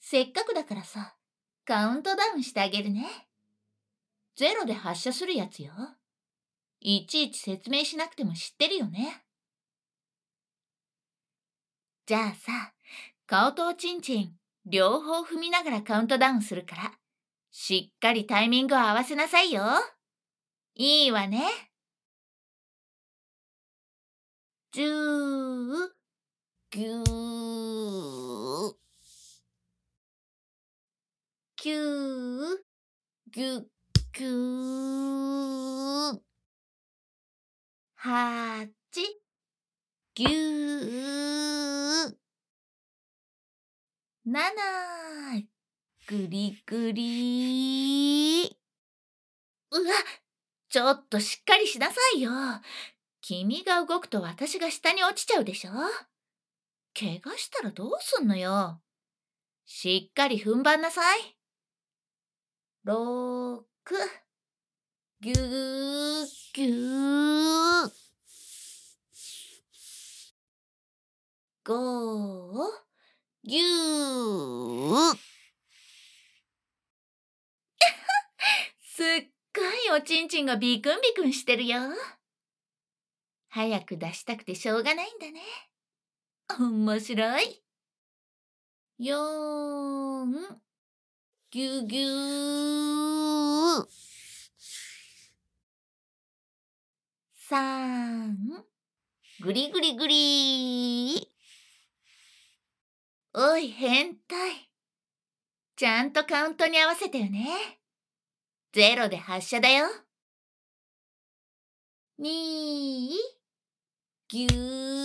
せっかくだからさ、カウントダウンしてあげるね。ゼロで発射するやつよ。いちいち説明しなくても知ってるよね。じゃあさ、顔とおちんちん、両方踏みながらカウントダウンするから、しっかりタイミングを合わせなさいよ。いいわね。10、9、9、9、9、8、9、7、ぐりぐり。うわ、ちょっとしっかりしなさいよ。君が動くと私が下に落ちちゃうでしょ。怪我したらどうすんのよ。しっかり踏ん張んなさい。6、ぎゅー、ぎゅー。5、ぎゅー。すっごいおちんちんがビクンビクンしてるよ。早く出したくてしょうがないんだね。面白い。4、ぎゅぎゅー。3、ぐりぐりぐりー。おい、変態。ちゃんとカウントに合わせてよね。ゼロで発射だよ。2、ぎゅー、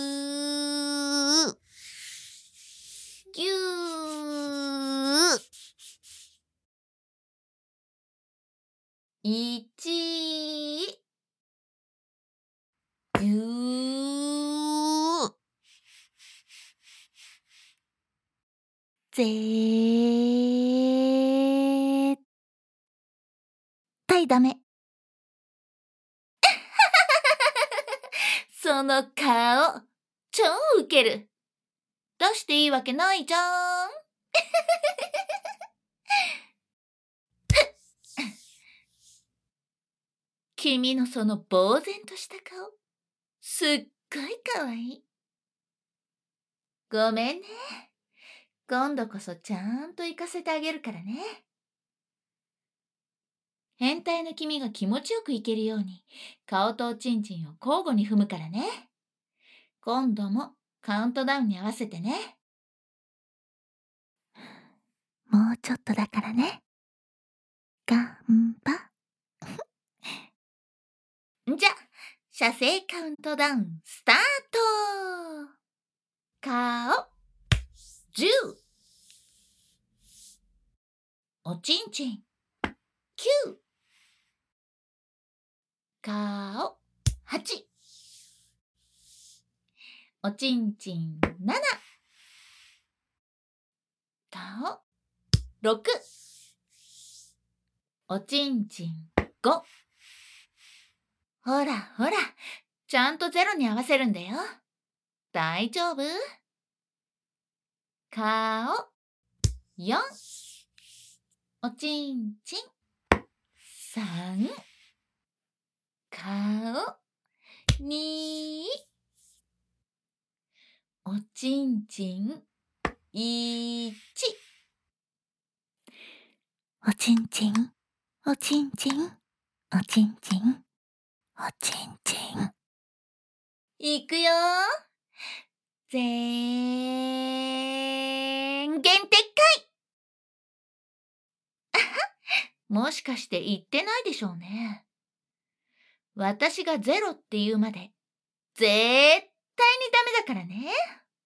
ぎゅー。1、ぎゅー。絶対ダメ。その顔、超ウケる。出していいわけないじゃん。君のその呆然とした顔、すっごいかわいい。ごめんね。今度こそちゃんと行かせてあげるからね。変態の君が気持ちよくいけるように、顔とおちんちんを交互に踏むからね。今度もカウントダウンに合わせてね。もうちょっとだからね。がんば。じゃ、射精カウントダウンスタート。顔10、おちんちん9、顔8、おちんちん7、顔6、おちんちん5。ほらほら、ちゃんとゼロに合わせるんだよ。大丈夫？顔4、おちんちん3、顔2、おちんちん1。おちんちん、おちんちん、おちんちん、おちんちん。いくよ。ぜーんげん撤回。もしかして言ってないでしょうね。私がゼロって言うまで絶対にダメだからね。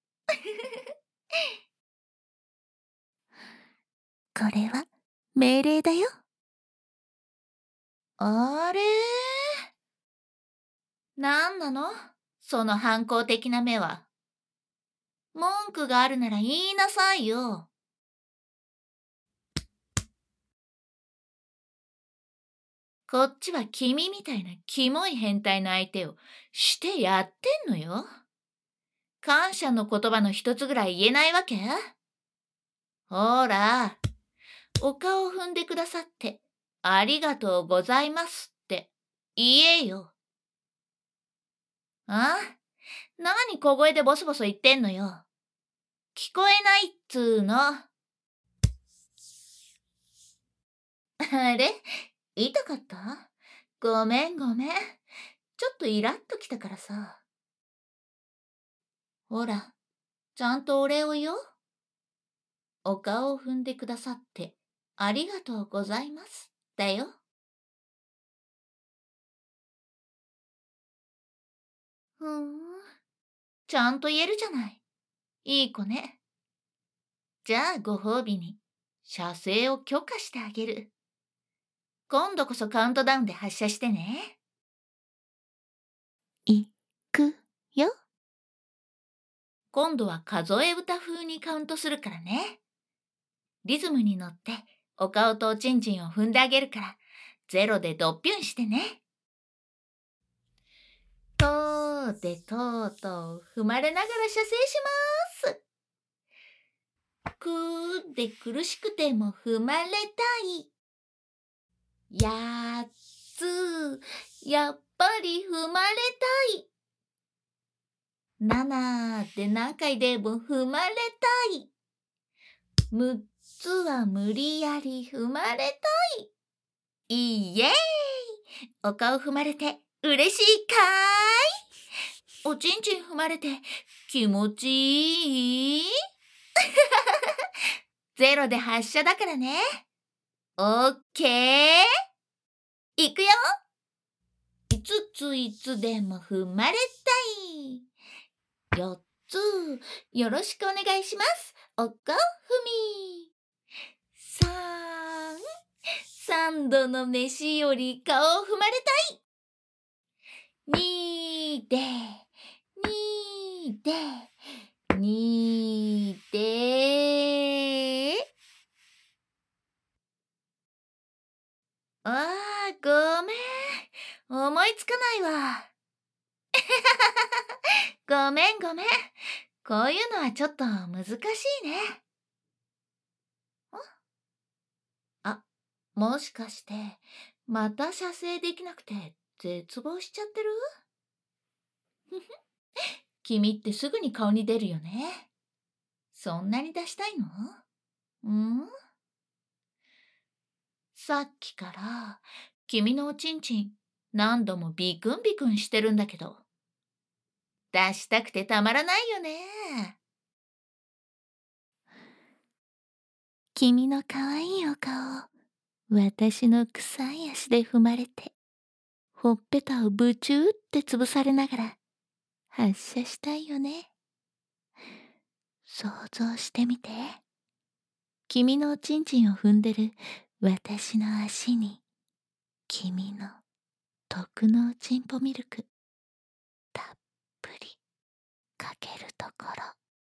これは命令だよ。あれ？なんなの？その反抗的な目は。文句があるなら言いなさいよ。こっちは君みたいなキモい変態の相手をしてやってんのよ。感謝の言葉の一つぐらい言えないわけ？ ほら、お顔を踏んでくださってありがとうございますって言えよ。あ？何小声でボソボソ言ってんのよ。聞こえないっつーの。あれ？痛かった？ごめんごめん。ちょっとイラッときたからさ。ほら、ちゃんとお礼を言おう。お顔を踏んでくださってありがとうございます。だよ。ふーん。ちゃんと言えるじゃない。いい子ね。じゃあご褒美に、射精を許可してあげる。今度こそカウントダウンで発射してね。いくよ。今度は数え歌風にカウントするからね。リズムに乗ってお顔とおちんちんを踏んであげるから、ゼロでドッピュンしてね。とーでとうとう踏まれながら射精します。くーで苦しくても踏まれたい。やっつ、やっぱり踏まれたい。7で何回でも踏まれたい。6つは無理やり踏まれたい。イエーイ！お顔踏まれて嬉しいかーい？おちんちん踏まれて気持ちいい？ゼロで発射だからね。オッケー？いくよ。5ついつでも踏まれたい。4つ、よろしくお願いします。お顔踏み。3、3度の飯より顔を踏まれたい。2で、2で、2で、ごめん。思いつかないわ。ごめんごめん。こういうのはちょっと難しいね。あ、もしかして、また射精できなくて絶望しちゃってる？君ってすぐに顔に出るよね。そんなに出したいの？さっきから君のおちんちん何度もビクンビクンしてるんだけど、出したくてたまらないよね。君のかわいいお顔、私の臭い足で踏まれて、ほっぺたをブチューって潰されながら発射したいよね。想像してみて。君のおちんちんを踏んでる私の足に、君の特のおちんぽミルク、たっぷりかけるところ。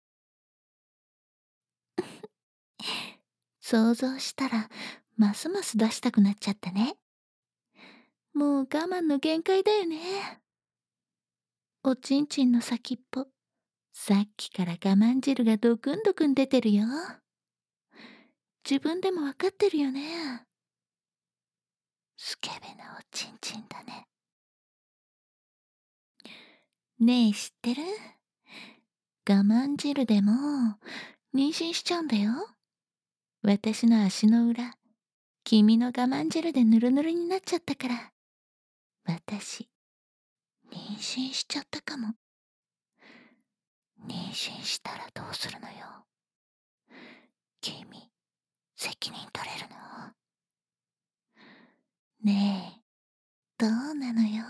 想像したらますます出したくなっちゃったね。もう我慢の限界だよね。おちんちんの先っぽ、さっきから我慢汁がドクンドクン出てるよ。自分でもわかってるよね。スケベなおちんちんだね。ねえ知ってる？我慢汁でも妊娠しちゃうんだよ。私の足の裏、君の我慢汁でヌルヌルになっちゃったから、私、妊娠しちゃったかも。妊娠したらどうするのよ。君、責任取れるの？ねえ、どうなのよ。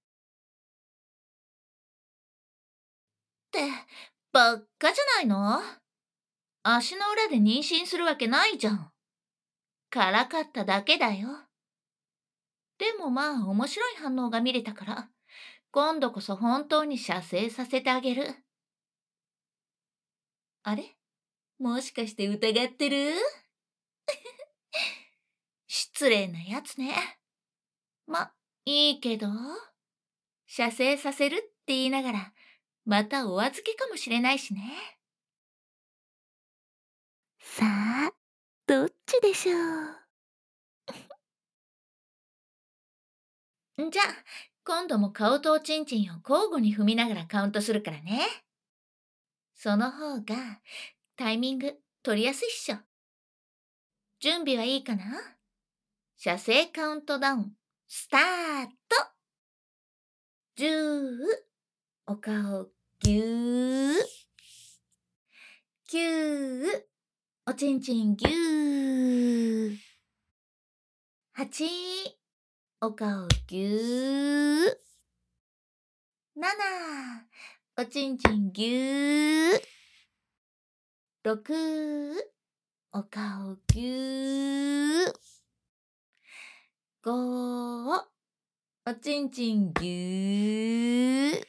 って、ばっかじゃないの？足の裏で妊娠するわけないじゃん。からかっただけだよ。でもまあ面白い反応が見れたから、今度こそ本当に射精させてあげる。あれ？もしかして疑ってる？失礼なやつね。ま、いいけど。射精させるって言いながら、またお預けかもしれないしね。 さあ、どっちでしょう。じゃあ、今度も顔とおちんちんを交互に踏みながらカウントするからね。その方がタイミング取りやすいっしょ。準備はいいかな？射精カウントダウン、スタート。10、お顔ぎゅー。9、おちんちんぎゅー。8、お顔ぎゅー。7、おちんちんぎゅー。6、お顔ぎゅー。5、おちんちんぎゅー。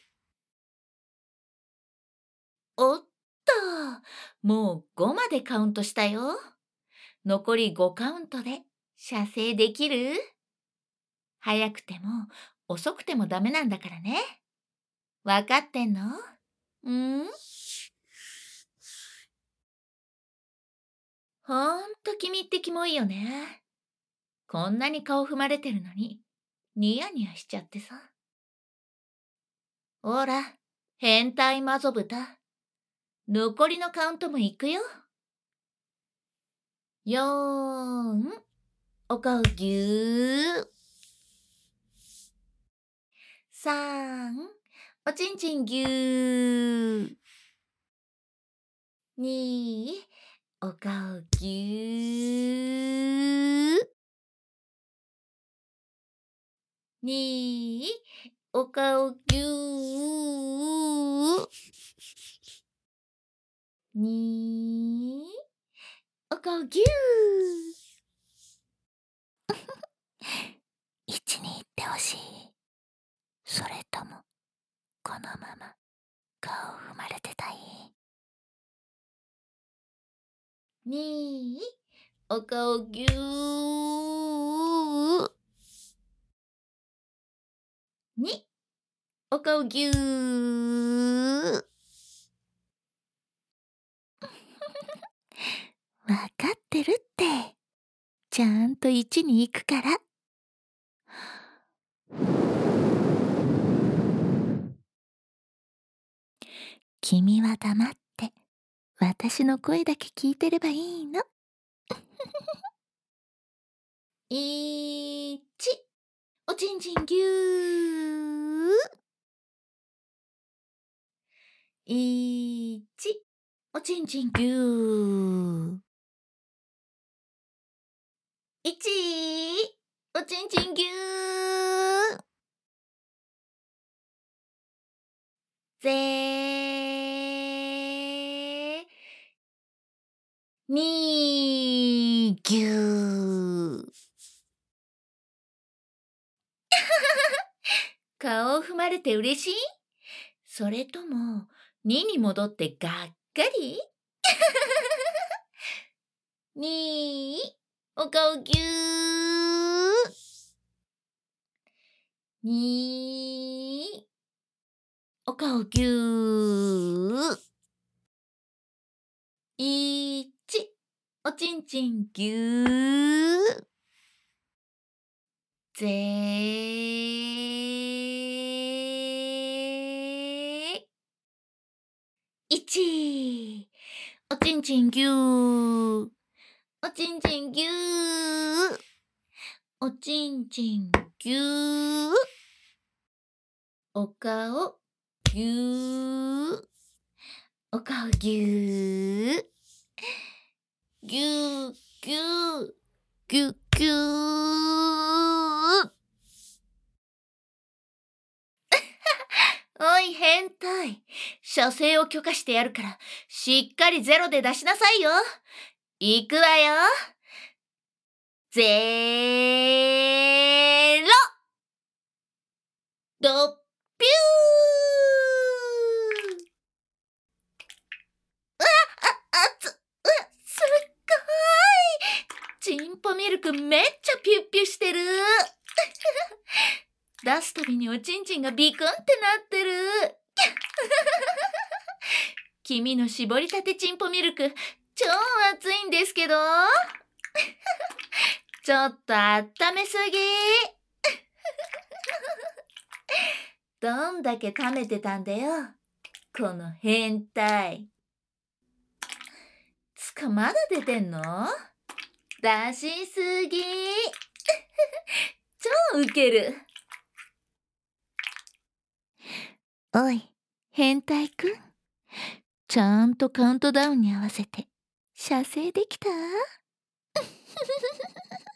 おっと、もう5までカウントしたよ。残り5カウントで射精できる？早くても遅くてもダメなんだからね。わかってんの？ほんと君ってキモいよね。こんなに顔踏まれてるのに、ニヤニヤしちゃってさ。ほら、変態マゾ豚。残りのカウントもいくよ。4、お顔ぎゅー。3、おちんちんぎゅー。2、お顔ぎゅー。2、お顔ぎゅー。2、お顔ぎゅー。1に行ってほしい。それとも、このまま顔踏まれてたい。2、お顔ぎゅー。2、お顔ぎゅー。わかってるって。ちゃんと1に行くから。君は黙って私の声だけ聞いてればいいの。1、おちんちんぎゅー。1、おちんちんぎゅー。1、おちんちんぎゅー。ぜーにーぎゅー。顔を踏まれて嬉しい？それとも2に戻ってがっかり？2、お顔ぎゅー。2、お顔ぎゅー。1、おちんちんぎゅー。ぜー1、おちんちんぎゅー。おちんちんぎゅー。おちんちんぎゅー。お顔ぎゅー。お顔ぎゅー。ぎゅーぎゅー。ぎゅっぎゅー。おい変態。射精を許可してやるから、しっかりゼロで出しなさいよ。いくわよ。ゼロ。ドッピュー。すっごい。チンポミルクめっちゃピュッピュしてる。出すたびにおちんちんがビクンってなってる。君の絞りたてチンポミルク超暑いんですけど。ちょっと温めすぎ。どんだけ貯めてたんだよ。この変態。つかまだ出てんの？出しすぎ。超ウケる。おい、変態くん。ちゃんとカウントダウンに合わせて、射精できた？